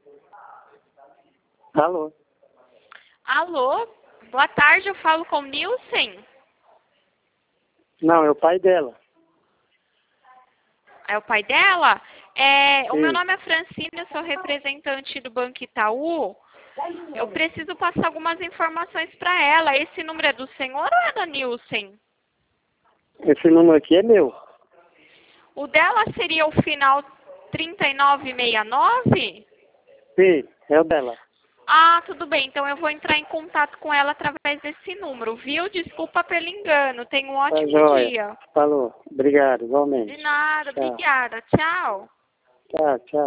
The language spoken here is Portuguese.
Alô? Alô? Boa tarde, eu falo com o Nilson. Não, é o pai dela. É o pai dela? O meu Sim. nome é Francine, eu sou representante do Banco Itaú. Eu preciso passar algumas informações para ela. Esse número é do senhor ou é da Nilson? Esse número aqui é meu. O dela seria o final 3969? Sim, é o dela. Ah, tudo bem. Então eu vou entrar em contato com ela através desse número, viu? Desculpa pelo engano. Tenha um Tá ótimo joia. dia. Falou. Obrigado, igualmente. De nada. Tchau. Obrigada. Tchau. Tchau, tchau.